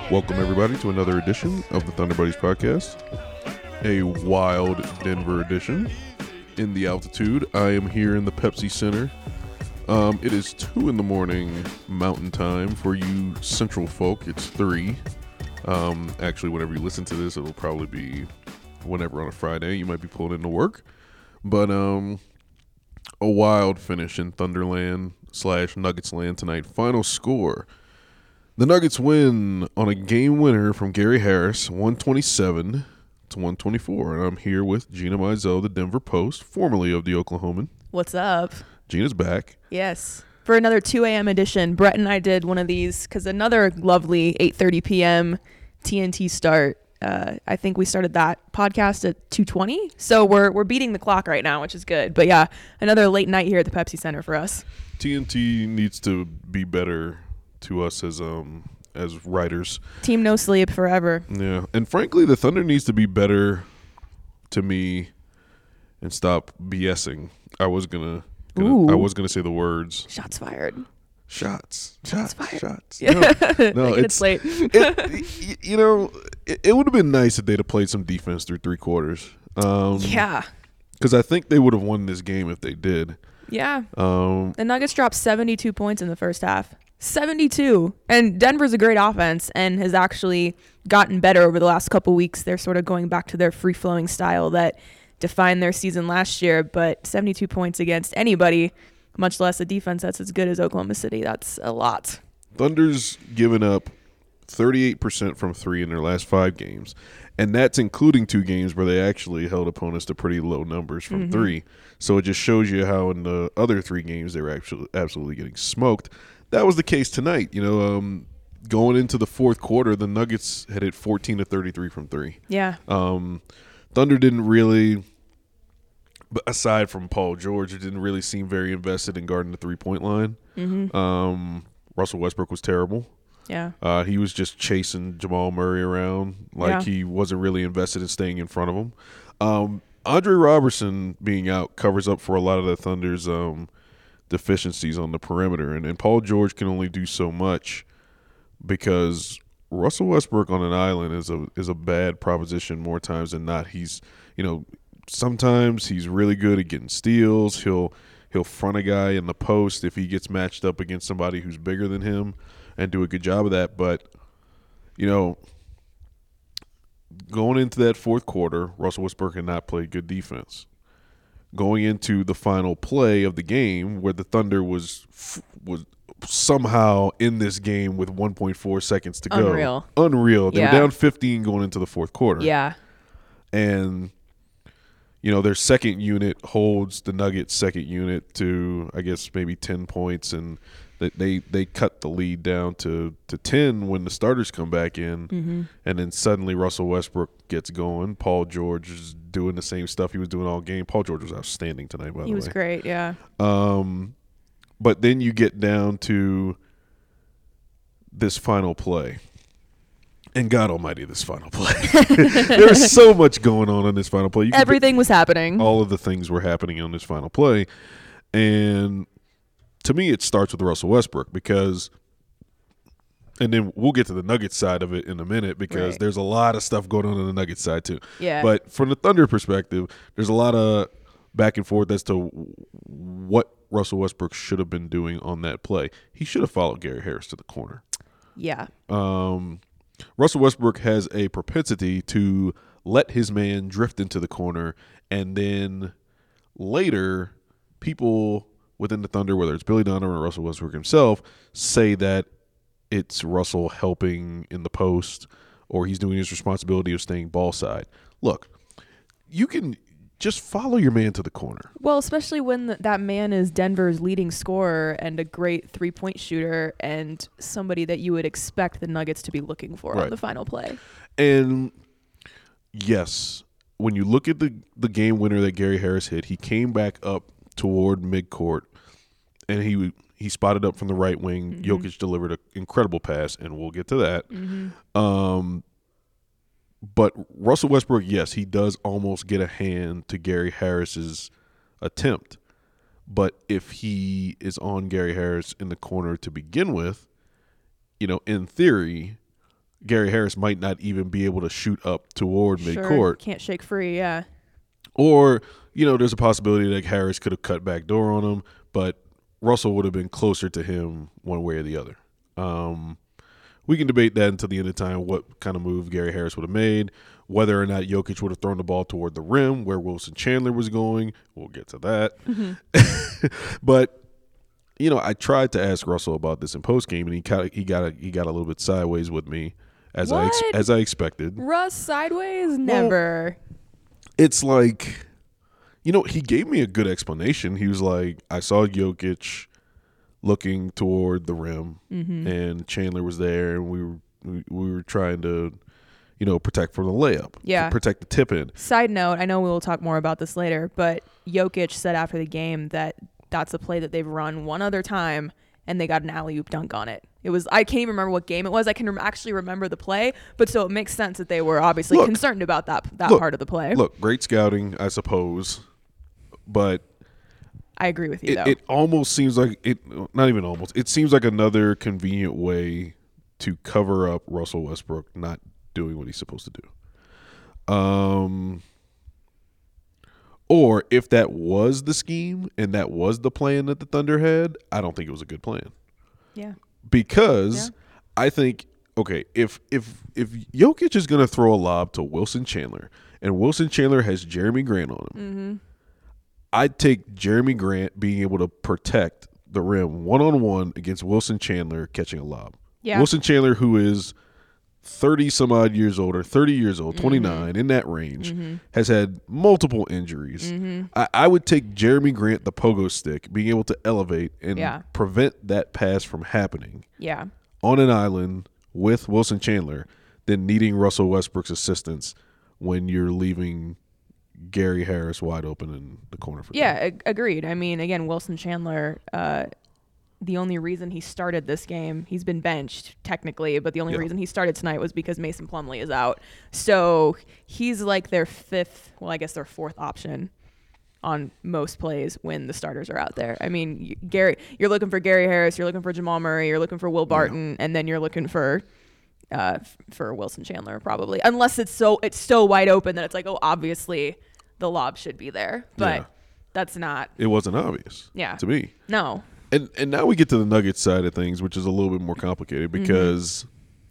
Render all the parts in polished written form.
Welcome, everybody, to another edition of the Thunder Buddies podcast, a wild Denver edition. In the altitude, I am here in the Pepsi Center. It is 2 in the morning Mountain Time. For you Central folk, it's 3. Actually, whenever you listen to this, it'll probably be whenever on a Friday. You might be pulling into work. But a wild finish in Thunderland / Nuggets land tonight. Final score: the Nuggets win on a game winner from Gary Harris, 127 to 124. And I'm here with Gina Mizell, the Denver Post, formerly of the Oklahoman. What's up? Gina's back. Yes. For another 2 a.m. edition, Brett and I did one of these because another lovely 8:30 p.m. TNT start. I think we started that podcast at 2:20. So we're beating the clock right now, which is good. But yeah, another late night here at the Pepsi Center for us. TNT needs to be better to us as writers. Team no sleep forever. Yeah, and frankly, the Thunder needs to be better to me and stop BSing. I was gonna say the words. Shots fired. Shots fired. Shots. Yeah. No, it's late. It would have been nice if they'd have played some defense through 3 quarters. Yeah. Because I think they would have won this game if they did. Yeah. The Nuggets dropped 72 points in the first half. 72. And Denver's a great offense and has actually gotten better over the last couple weeks. They're sort of going back to their free-flowing style that defined their season last year. But 72 points against anybody, much less a defense that's as good as Oklahoma City, that's a lot. Thunder's given up 38% from 3 in their last 5 games. And that's including 2 games where they actually held opponents to pretty low numbers from 3. So it just shows you how in the other 3 games they were actually absolutely getting smoked. That was the case tonight. Going into the fourth quarter, the Nuggets had hit 14 to 33 from 3. Yeah. Thunder didn't really, aside from Paul George, it didn't really seem very invested in guarding the 3-point line. Russell Westbrook was terrible. Yeah. He was just chasing Jamal Murray around he wasn't really invested in staying in front of him. Andre Robertson being out covers up for a lot of the Thunder's deficiencies on the perimeter, and Paul George can only do so much because Russell Westbrook on an island is a bad proposition more times than not. He's sometimes he's really good at getting steals. He'll front a guy in the post if he gets matched up against somebody who's bigger than him and do a good job of that. But going into that fourth quarter, Russell Westbrook had not played good defense. Going into the final play of the game where the Thunder was somehow in this game with 1.4 seconds to go. Unreal. They were down 15 going into the fourth quarter. Yeah. And, their second unit holds the Nuggets' second unit to, I guess, maybe 10 points. And they cut the lead down to 10 when the starters come back in. And then suddenly Russell Westbrook gets going. Paul George is doing the same stuff he was doing all game. Paul George was outstanding tonight, by the way. He was great, yeah. But then you get down to this final play. And God almighty, this final play. There's so much going on in this final play. Everything was happening. All of the things were happening on this final play. And to me, it starts with Russell Westbrook because – and then we'll get to the Nuggets side of it in a minute because there's a lot of stuff going on the Nuggets side too. Yeah. But from the Thunder perspective, there's a lot of back and forth as to what Russell Westbrook should have been doing on that play. He should have followed Gary Harris to the corner. Yeah. Russell Westbrook has a propensity to let his man drift into the corner, and then later people within the Thunder, whether it's Billy Donovan or Russell Westbrook himself, say that it's Russell helping in the post or he's doing his responsibility of staying ball side. Look, you can just follow your man to the corner. Well, especially when that man is Denver's leading scorer and a great 3-point shooter and somebody that you would expect the Nuggets to be looking for on the final play. And yes, when you look at the game winner that Gary Harris hit, he came back up toward midcourt and he spotted up from the right wing. Jokic delivered an incredible pass, and we'll get to that. But Russell Westbrook, yes, he does almost get a hand to Gary Harris's attempt. But if he is on Gary Harris in the corner to begin with, in theory, Gary Harris might not even be able to shoot up toward midcourt. Can't shake free, yeah. Or, there's a possibility that Harris could have cut back door on him, but Russell would have been closer to him one way or the other. We can debate that until the end of time, what kind of move Gary Harris would have made, whether or not Jokic would have thrown the ball toward the rim where Wilson Chandler was going. We'll get to that. Mm-hmm. But I tried to ask Russell about this in postgame, and he got a little bit sideways with me, as I expected. Russ sideways? Never. Well, it's like, he gave me a good explanation. He was like, I saw Jokic looking toward the rim, mm-hmm. and Chandler was there, and we were trying to, protect from the layup, protect the tip in. Side note, I know we will talk more about this later, but Jokic said after the game that that's a play that they've run one other time, and they got an alley-oop dunk on it. I can't even remember what game it was. I can actually remember the play, but so it makes sense that they were obviously concerned about that part of the play. Look, great scouting, I suppose, but I agree with you, though. It almost seems like not even almost. It seems like another convenient way to cover up Russell Westbrook not doing what he's supposed to do. Or if that was the scheme and that was the plan that the Thunder had, I don't think it was a good plan. Yeah. Because I think, okay, if Jokic is going to throw a lob to Wilson Chandler and Wilson Chandler has Jeremy Grant on him, mm-hmm. I'd take Jeremy Grant being able to protect the rim one-on-one against Wilson Chandler catching a lob. Yeah. Wilson Chandler, who is 30-some-odd years older, 30 years old, 29, mm-hmm. in that range, mm-hmm. has had multiple injuries. Mm-hmm. I would take Jeremy Grant, the pogo stick, being able to elevate and prevent that pass from happening on an island with Wilson Chandler than needing Russell Westbrook's assistance when you're leaving Gary Harris wide open in the corner for agreed. I mean, again, Wilson Chandler, the only reason he started this game, he's been benched technically, but the only reason he started tonight was because Mason Plumlee is out. So he's like their fourth option on most plays when the starters are out there. I mean, you're looking for Gary Harris, you're looking for Jamal Murray, you're looking for Will Barton, and then you're looking for Wilson Chandler probably, unless it's so wide open that it's like, oh, obviously the lob should be there, but that's not. It wasn't obvious. To me. No. And now we get to the Nuggets side of things, which is a little bit more complicated because,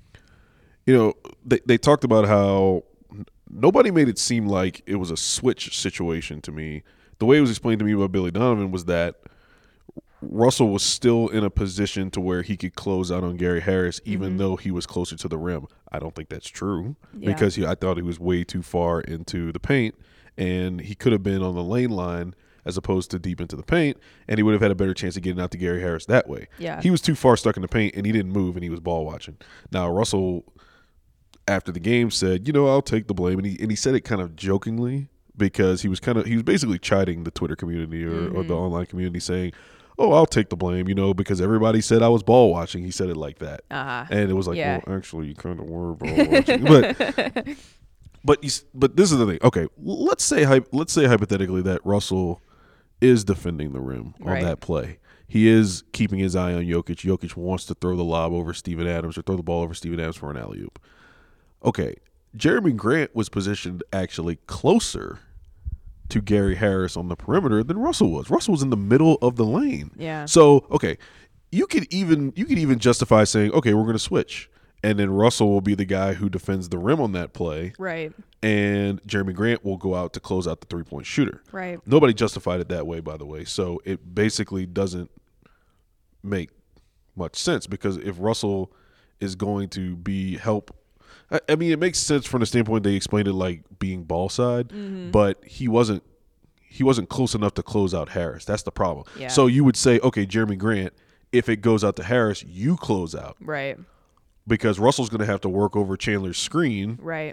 they talked about how nobody made it seem like it was a switch situation to me. The way it was explained to me by Billy Donovan was that Russell was still in a position to where he could close out on Gary Harris, even though he was closer to the rim. I don't think that's true because I thought he was way too far into the paint, and he could have been on the lane line as opposed to deep into the paint, and he would have had a better chance of getting out to Gary Harris that way. Yeah. He was too far stuck in the paint, and he didn't move, and he was ball watching. Now, Russell, after the game, said, I'll take the blame, and he said it kind of jokingly because he was basically chiding the Twitter community or the online community, saying, oh, I'll take the blame, because everybody said I was ball watching. He said it like that. Uh-huh. And it was like, well, actually, you kind of were ball watching. But this is the thing. Okay, let's say hypothetically that Russell is defending the rim on that play. He is keeping his eye on Jokic. Jokic wants to throw the lob over Steven Adams or throw the ball over Steven Adams for an alley-oop. Okay, Jeremy Grant was positioned actually closer to Gary Harris on the perimeter than Russell was. Russell was in the middle of the lane. Yeah. So, okay, you could even justify saying, okay, we're going to switch. And then Russell will be the guy who defends the rim on that play. Right. And Jeremy Grant will go out to close out the three-point shooter. Right. Nobody justified it that way, by the way. So it basically doesn't make much sense because if Russell is going to be help, I mean, it makes sense from the standpoint they explained it like being ball side, but he wasn't close enough to close out Harris. That's the problem. Yeah. So you would say, okay, Jeremy Grant, if it goes out to Harris, you close out. Right. Because Russell's going to have to work over Chandler's screen. Right.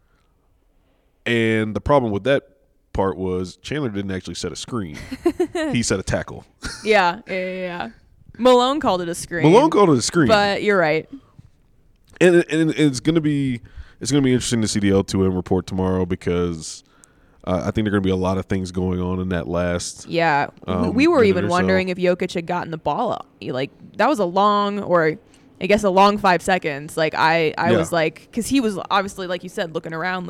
And the problem with that part was Chandler didn't actually set a screen. He set a tackle. Yeah. Malone called it a screen. But you're right. And it's going to be interesting to see the L2M report tomorrow because I think there are going to be a lot of things going on in that last. Yeah. We were even wondering if Jokic had gotten the ball up. Like that was a long or I guess a long 5 seconds. Like I was like, because he was obviously, like you said, looking around,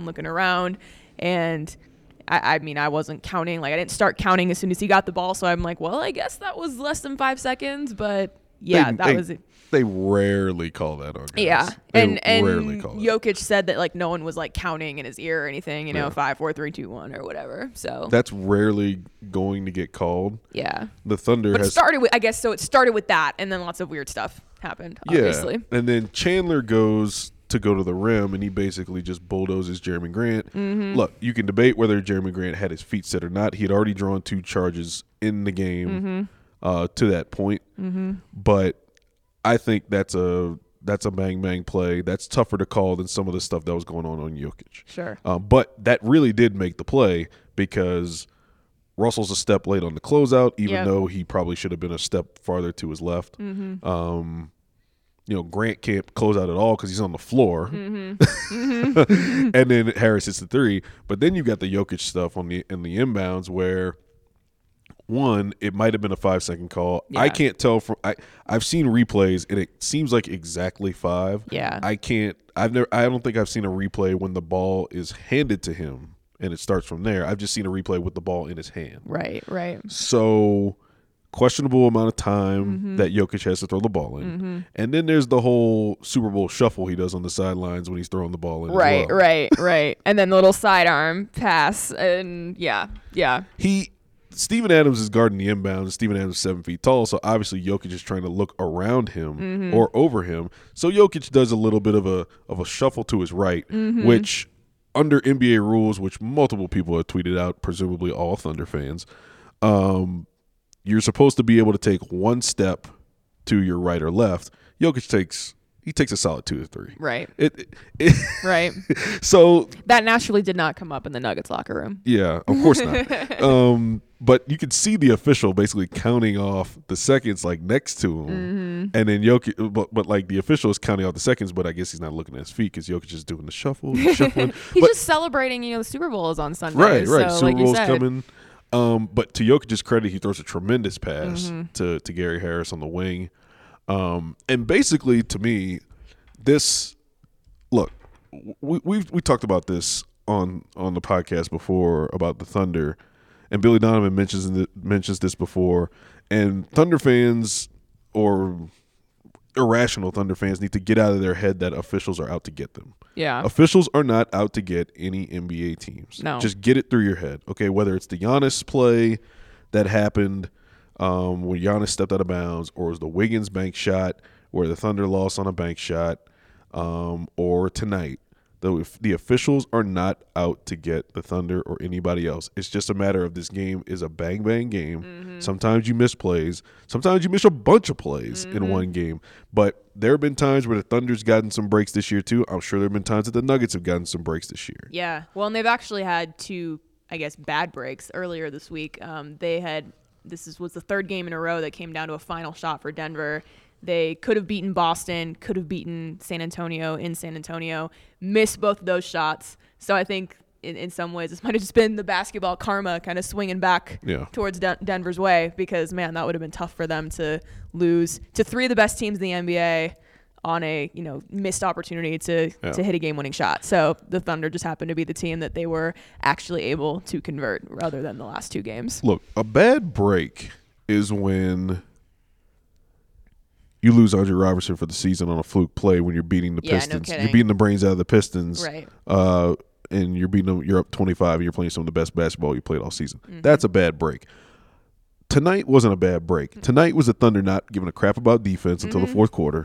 and I mean, I wasn't counting. Like I didn't start counting as soon as he got the ball, so I'm like, well, I guess that was less than 5 seconds, but yeah, that was it. They rarely call that on guys. Yeah, and Jokic said that like no one was like counting in his ear or anything, 5, 4, 3, 2, 1 or whatever. So that's rarely going to get called. Yeah, the Thunder it started with, I guess, so it started with that, and then lots of weird stuff happened. Obviously. Yeah, and then Chandler goes to go to the rim, and he basically just bulldozes Jerami Grant. Mm-hmm. Look, you can debate whether Jerami Grant had his feet set or not. He had already drawn 2 charges in the game to that point, but I think that's a bang play. That's tougher to call than some of the stuff that was going on Jokic. Sure. But that really did make the play because Russell's a step late on the closeout, even though he probably should have been a step farther to his left. Grant can't close out at all because he's on the floor. And then Harris hits the 3. But then you got the Jokic stuff in the inbounds where – one, it might have been a 5-second call. Yeah. I can't tell from I've seen replays and it seems like exactly 5. Yeah. I don't think I've seen a replay when the ball is handed to him and it starts from there. I've just seen a replay with the ball in his hand. Right. So questionable amount of time that Jokic has to throw the ball in. And then there's the whole Super Bowl shuffle he does on the sidelines when he's throwing the ball in. Right. And then the little sidearm pass and yeah. Steven Adams is guarding the inbound. Steven Adams is 7 feet tall, so obviously Jokic is trying to look around him or over him. So Jokic does a little bit of a shuffle to his right, which under NBA rules, which multiple people have tweeted out, presumably all Thunder fans, you're supposed to be able to take 1 step to your right or left. Jokic takes a solid 2 to 3. Right. Right. So that naturally did not come up in the Nuggets locker room. Yeah, of course not. But you could see the official basically counting off the seconds like next to him, and then Jokic, but like the official is counting off the seconds, but I guess he's not looking at his feet because Jokic is doing the shuffle. He's just celebrating. The Super Bowl is on Sunday. Right. So, Super Bowl's coming. But to Jokic's credit, he throws a tremendous pass to Gary Harris on the wing. And basically, to me, we talked about this on the podcast before about the Thunder, and Billy Donovan mentions this before, and Thunder fans or irrational Thunder fans need to get out of their head that officials are out to get them. Yeah. Officials are not out to get any NBA teams. No. Just get it through your head. Okay, whether it's the Giannis play that happened when Giannis stepped out of bounds, or it was the Wiggins bank shot where the Thunder lost on a bank shot, or tonight. The officials are not out to get the Thunder or anybody else. It's just a matter of this game is a bang game. Sometimes you miss plays. Sometimes you miss a bunch of plays in one game. But there have been times where the Thunder's gotten some breaks this year too. I'm sure there have been times that the Nuggets have gotten some breaks this year. Yeah. Well, and they've actually had 2, I guess, bad breaks earlier this week. This was the 3rd game in a row that came down to a final shot for Denver. They could have beaten Boston, could have beaten San Antonio in San Antonio, missed both of those shots. So I think in some ways this might have just been the basketball karma kind of swinging back towards Denver's way, because, man, that would have been tough for them to lose to 3 of the best teams in the NBA on a missed opportunity to hit a game-winning shot. So the Thunder just happened to be the team that they were actually able to convert rather than the last 2 games. Look, a bad break is when you lose Andre Robertson for the season on a fluke play when you're beating the Pistons. No you're beating the brains out of the Pistons. Right. And you're beating them, you're up 25 and you're playing some of the best basketball you played all season. That's a bad break. Tonight wasn't a bad break. Tonight was the Thunder not giving a crap about defense until the 4th quarter.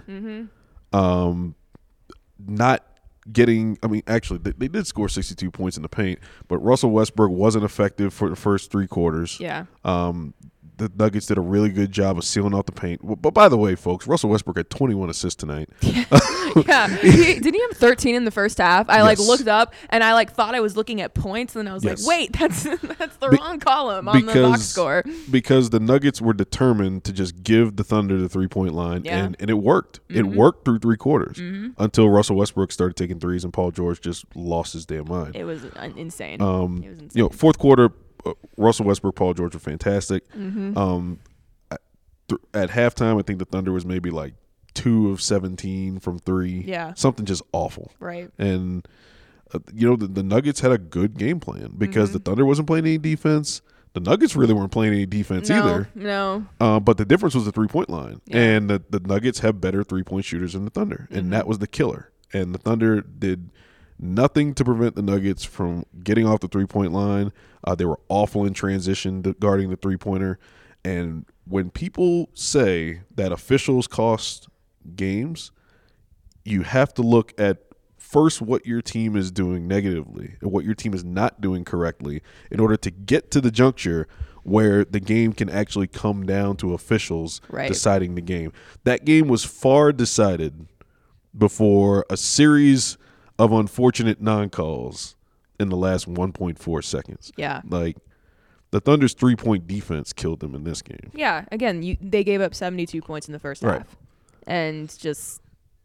Not getting, actually, they did score 62 points in the paint, but Russell Westbrook wasn't effective for the first 3 quarters. Yeah. The Nuggets did a really good job of sealing out the paint. But by the way, folks, Russell Westbrook had 21 assists tonight. Yeah. Didn't he have 13 in the first half? I looked up and I thought I was looking at points, and then I was like, wait, that's the wrong column on the box score. Because the Nuggets were determined to just give the Thunder the 3-point line, and it worked. It worked through 3 quarters until Russell Westbrook started taking threes and Paul George just lost his damn mind. It was insane. It was insane. 4th quarter, Russell Westbrook, Paul George were fantastic. At halftime, I think the Thunder was maybe like 2 of 17 from 3. Yeah. Something just awful. Right. And, the Nuggets had a good game plan because the Thunder wasn't playing any defense. The Nuggets really weren't playing any defense either. No. But the difference was the 3-point line. Yeah. And the Nuggets have better 3-point shooters than the Thunder. And that was the killer. And the Thunder did nothing to prevent the Nuggets from getting off the 3-point line. They were awful in transition guarding the 3-pointer. And when people say that officials cost games, you have to look at first what your team is doing negatively and what your team is not doing correctly in order to get to the juncture where the game can actually come down to officials deciding the game. That game was far decided before a series of unfortunate non-calls in the last 1.4 seconds. Yeah. Like, the Thunder's 3-point defense killed them in this game. Yeah. Again, they gave up 72 points in the first half. And just,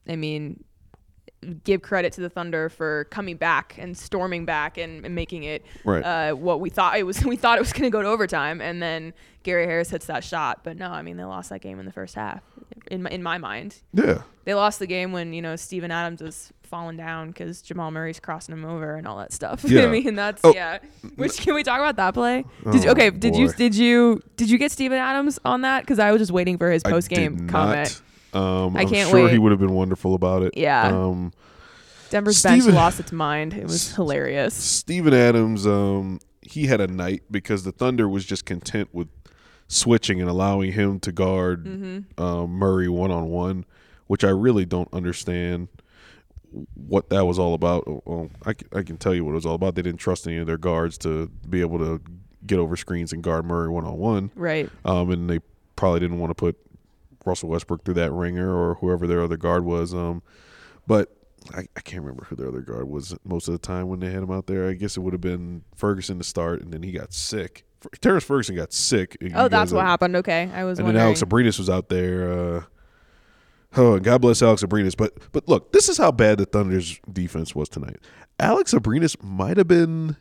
give credit to the Thunder for coming back and storming back and making it what we thought it was. We thought it was going to go to overtime, and then Gary Harris hits that shot. But no, they lost that game in the first half. In my mind, they lost the game when Steven Adams was falling down because Jamal Murray's crossing him over and all that stuff. Yeah. That's Which can we talk about that play? Did you get Steven Adams on that? Because I was just waiting for his post game comment. I'm sure he would have been wonderful about it. Yeah. Denver's bench lost its mind. It was hilarious. Steven Adams, he had a night because the Thunder was just content with switching and allowing him to guard Murray one-on-one, which I really don't understand what that was all about. Well, I can tell you what it was all about. They didn't trust any of their guards to be able to get over screens and guard Murray one-on-one. Right. And they probably didn't want to put Russell Westbrook through that ringer or whoever their other guard was. But I can't remember who their other guard was most of the time when they had him out there. I guess it would have been Ferguson to start, and then he got sick. Terrence Ferguson got sick. Oh, that's what happened. Okay, I was wondering. And then Alex Abrines was out there. God bless Alex Abrines. But look, this is how bad the Thunder's defense was tonight. Alex Abrines might have been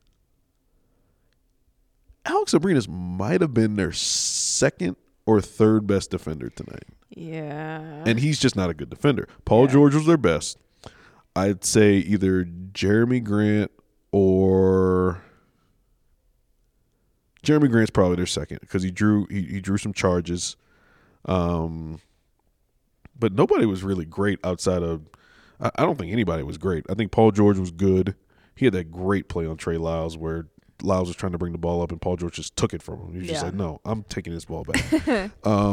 their second or third best defender tonight. Yeah. And he's just not a good defender. Paul George was their best. I'd say either Jeremy Grant or Jeremy Grant's probably their second because he drew some charges. But nobody was really great outside of I don't think anybody was great. I think Paul George was good. He had that great play on Trey Lyles where Lyles was trying to bring the ball up and Paul George just took it from him. He was just like, no, I'm taking this ball back.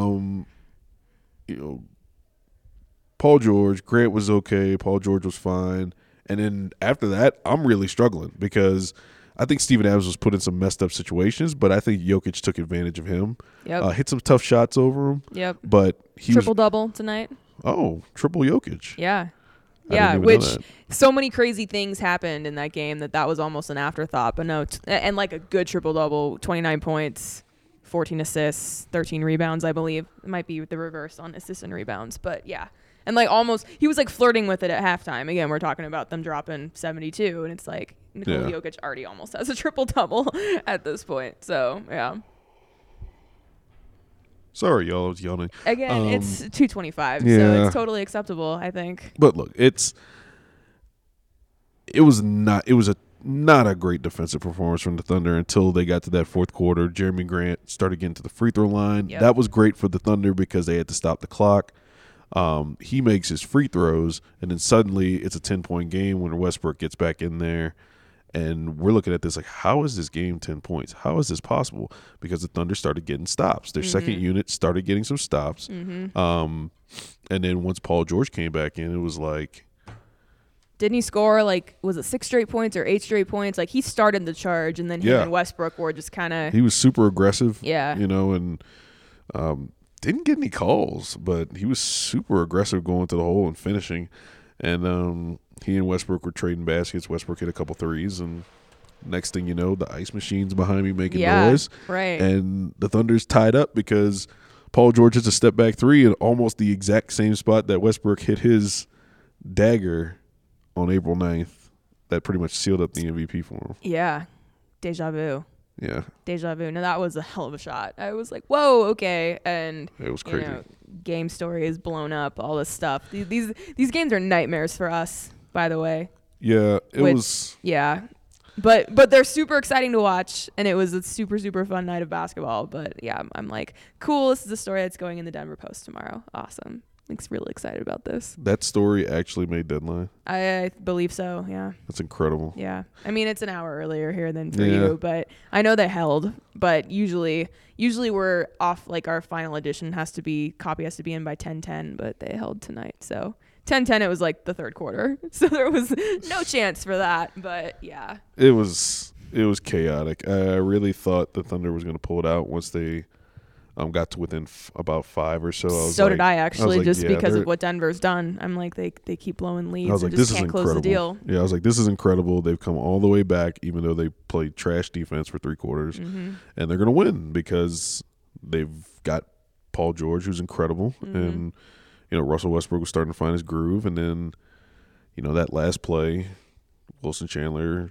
Paul George, Grant was okay. Paul George was fine. And then after that, I'm really struggling because I think Steven Adams was put in some messed up situations, but I think Jokic took advantage of him. Yep. Hit some tough shots over him. Yep. But he triple-double tonight. Oh, triple Jokic. Yeah. Yeah, which so many crazy things happened in that game that was almost an afterthought. But no, and like a good triple-double, 29 points, 14 assists, 13 rebounds, I believe. It might be the reverse on assists and rebounds. But, yeah. And, like, almost – he was, like, flirting with it at halftime. Again, we're talking about them dropping 72, and it's like Nikola Jokic already almost has a triple-double at this point. So, yeah. Sorry, y'all. I was yawning. Again, it's 225, so it's totally acceptable, I think. But look, it was not a great defensive performance from the Thunder until they got to that fourth quarter. Jeremy Grant started getting to the free throw line. Yep. That was great for the Thunder because they had to stop the clock. He makes his free throws, and then suddenly it's a 10-point game when Westbrook gets back in there. And we're looking at this like, how is this game 10 points? How is this possible? Because the Thunder started getting stops. Their second unit started getting some stops. And then once Paul George came back in, it was like... Didn't he score, like, was it 6 straight points or 8 straight points? Like, he started the charge, and then he and Westbrook were just kind of... He was super aggressive. Yeah. And didn't get any calls, but he was super aggressive going to the hole and finishing. And he and Westbrook were trading baskets. Westbrook hit a couple threes, and next thing you know, the ice machine's behind me making noise. Right. And the Thunder's tied up because Paul George hits a step-back three in almost the exact same spot that Westbrook hit his dagger on April 9th. That pretty much sealed up the MVP for him. Yeah. Deja vu. Yeah. Deja vu. Now that was a hell of a shot. I was like, whoa, okay. And It was crazy. Game story is blown up, all this stuff. These games are nightmares for us, by the way. Yeah, it was. Yeah. But they're super exciting to watch, and it was a super, super fun night of basketball. But yeah, I'm like, cool, this is a story that's going in the Denver Post tomorrow. Awesome. I'm really excited about this. That story actually made deadline. I believe so, yeah. That's incredible. Yeah. I mean, it's an hour earlier here than for you, but I know they held. But usually we're off, like our final edition copy has to be in by 10:10, but they held tonight. So 10:10, it was like the third quarter. So there was no chance for that, but yeah. It was chaotic. I really thought the Thunder was going to pull it out once they got to within about 5 or so. Did I actually, just because of what Denver's done. I'm like, they keep blowing leads. I was like, this is incredible. Close the deal. Yeah, I was like, this is incredible. They've come all the way back, even though they played trash defense for 3 quarters, and they're going to win because they've got Paul George, who's incredible, and Russell Westbrook was starting to find his groove, and then that last play, Wilson Chandler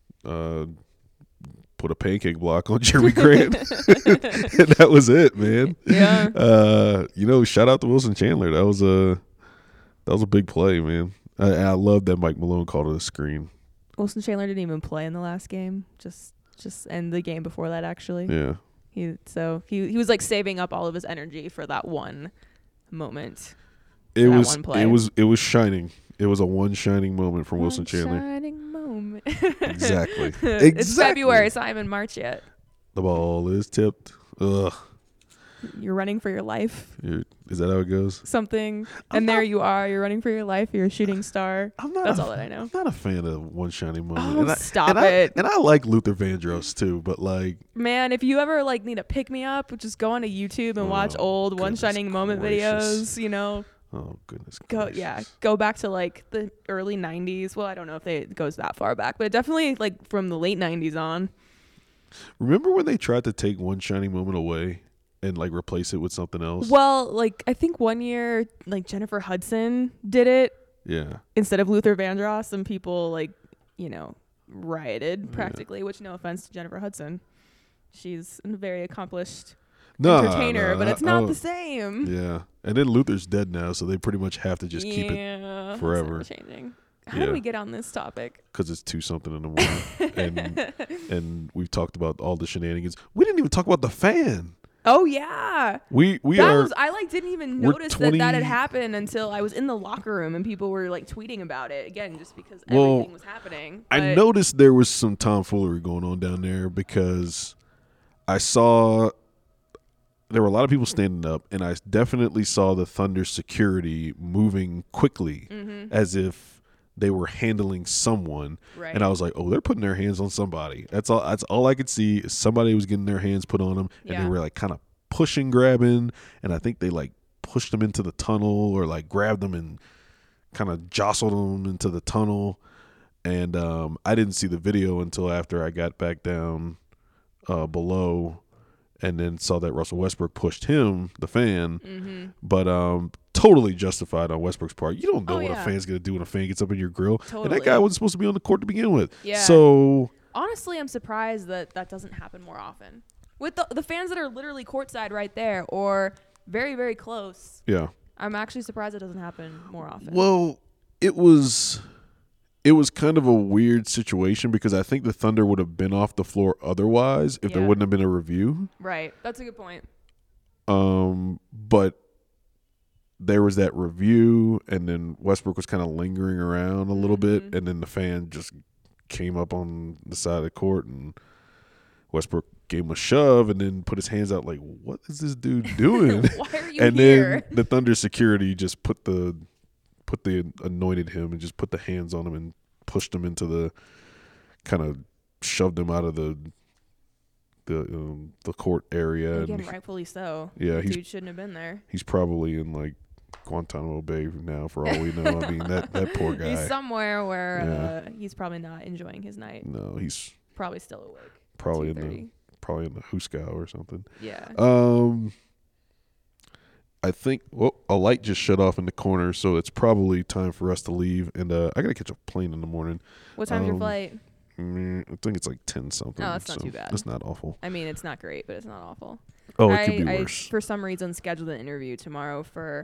put a pancake block on Jeremy Grant. And that was it, man. Yeah. Shout out to Wilson Chandler. That was a big play, man. I love that Mike Malone called it a screen. Wilson Chandler didn't even play in the last game. Just and the game before that, actually. Yeah. He was like saving up all of his energy for that one moment. It was shining. It was a one shining moment from Wilson Chandler. Shining moment. Exactly. It's February. It's not even March yet. The ball is tipped. Ugh. You're running for your life. Is that how it goes? Something. There you are. You're running for your life. You're a shooting star. That's all that I know. I'm not a fan of one shining moment. Oh, stop it. And I like Luther Vandross too, but like. Man, if you ever like need a pick me up, just go onto YouTube and watch old one shining moment videos. Oh goodness. Go back to like the early 90s. Well, I don't know if it goes that far back, but definitely like from the late 90s on. Remember when they tried to take one shining moment away and like replace it with something else? Well, like I think one year like Jennifer Hudson did it. Yeah. Instead of Luther Vandross, and people like, rioted practically, which no offense to Jennifer Hudson. She's a very accomplished entertainer, but it's not the same. Yeah. And then Luther's dead now, so they pretty much have to just keep it forever. That's changing. How do we get on this topic? Because it's 2-something in the morning, and we've talked about all the shenanigans. We didn't even talk about the fan. Oh yeah, I didn't even notice that had happened until I was in the locker room and people were like tweeting about it again, just because everything was happening. I noticed there was some tomfoolery going on down there because I saw. There were a lot of people standing up, and I definitely saw the Thunder security moving quickly as if they were handling someone. Right. And I was like, oh, they're putting their hands on somebody. That's all I could see. Somebody was getting their hands put on them, and they were like kind of pushing, grabbing, and I think they like pushed them into the tunnel or like grabbed them and kind of jostled them into the tunnel. And I didn't see the video until after I got back down below. And then saw that Russell Westbrook pushed him, the fan, but totally justified on Westbrook's part. You don't know what a fan's going to do when a fan gets up in your grill. Totally. And that guy wasn't supposed to be on the court to begin with. Yeah. So honestly, I'm surprised that doesn't happen more often. With the fans that are literally courtside right there or very, very close. Yeah. I'm actually surprised it doesn't happen more often. Well, it was kind of a weird situation because I think the Thunder would have been off the floor otherwise if there wouldn't have been a review. Right. That's a good point. But there was that review, and then Westbrook was kind of lingering around a little bit, and then the fan just came up on the side of the court, and Westbrook gave him a shove and then put his hands out like, what is this dude doing? Why are you and here? Then the Thunder security just anointed him and just put the hands on him and pushed him into the kind of shoved him out of the court area. Again, rightfully so. Yeah, dude shouldn't have been there. He's probably in like Guantanamo Bay now, for all we know. I mean, that poor guy. He's somewhere where he's probably not enjoying his night. No, he's probably still awake. Probably in the Huskow or something. Yeah. I think a light just shut off in the corner, so it's probably time for us to leave. And I gotta catch a plane in the morning. What time's your flight? I think it's like 10 something. No, that's not too bad. That's not awful. I mean, it's not great, but it's not awful. Oh, it could be worse. I, for some reason, scheduled an interview tomorrow for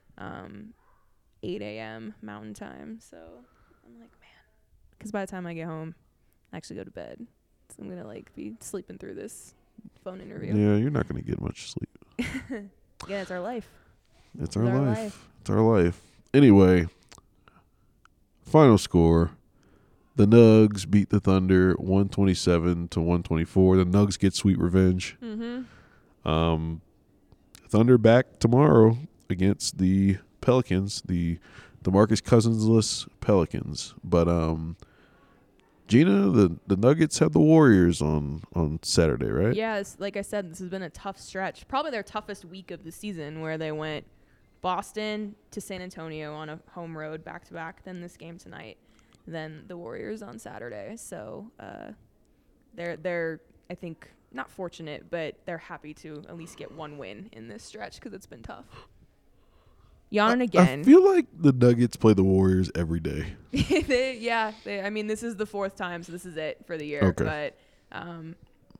8 a.m. Mountain Time. So I'm like, man, because by the time I get home, I actually go to bed. So I'm going to like be sleeping through this phone interview. Yeah, you're not going to get much sleep. Yeah, it's our life. It's our life. It's our life. Anyway, final score. The Nugs beat the Thunder 127-124. The Nugs get sweet revenge. Mm-hmm. Thunder back tomorrow against the Pelicans, the DeMarcus Cousins-less Pelicans. But Gina, the Nuggets have the Warriors on Saturday, right? Yeah, like I said, this has been a tough stretch. Probably their toughest week of the season, where they went Boston to San Antonio on a home road back-to-back, then this game tonight, then the Warriors on Saturday. So they're I think not fortunate, but they're happy to at least get one win in this stretch because it's been tough. Yawning again. I feel like the Nuggets play the Warriors every day. I mean, this is the fourth time, so this is it for the year. Okay. But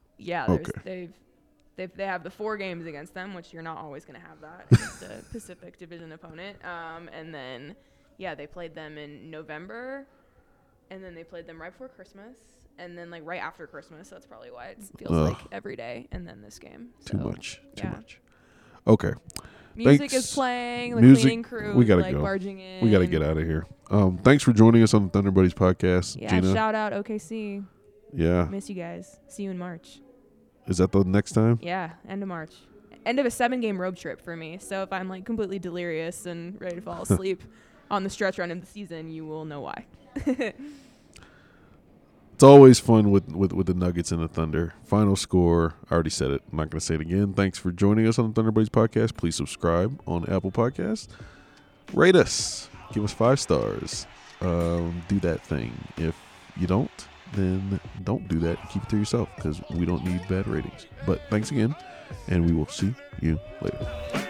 they have the 4 games against them, which you're not always going to have that against a Pacific Division opponent. And then, they played them in November, and then they played them right before Christmas, and then like right after Christmas. So that's probably why it feels like every day, and then this game. Too much. Okay. Music is playing. The cleaning crew we gotta is go. Barging in. We got to get out of here. Thanks for joining us on the Thunder Buddies podcast, Yeah, Gina. shout out OKC. Yeah. Miss you guys. See you in March. Is that the next time? Yeah, end of March. End of a 7-game road trip for me. So if I'm like completely delirious and ready to fall asleep on the stretch run of the season, you will know why. It's always fun with the Nuggets and the Thunder. Final score, I already said it. I'm not going to say it again. Thanks for joining us on the Thunder Buddies podcast. Please subscribe on Apple Podcasts. Rate us. Give us 5 stars. Do that thing. If you don't, then don't do that. Keep it to yourself because we don't need bad ratings. But thanks again, and we will see you later.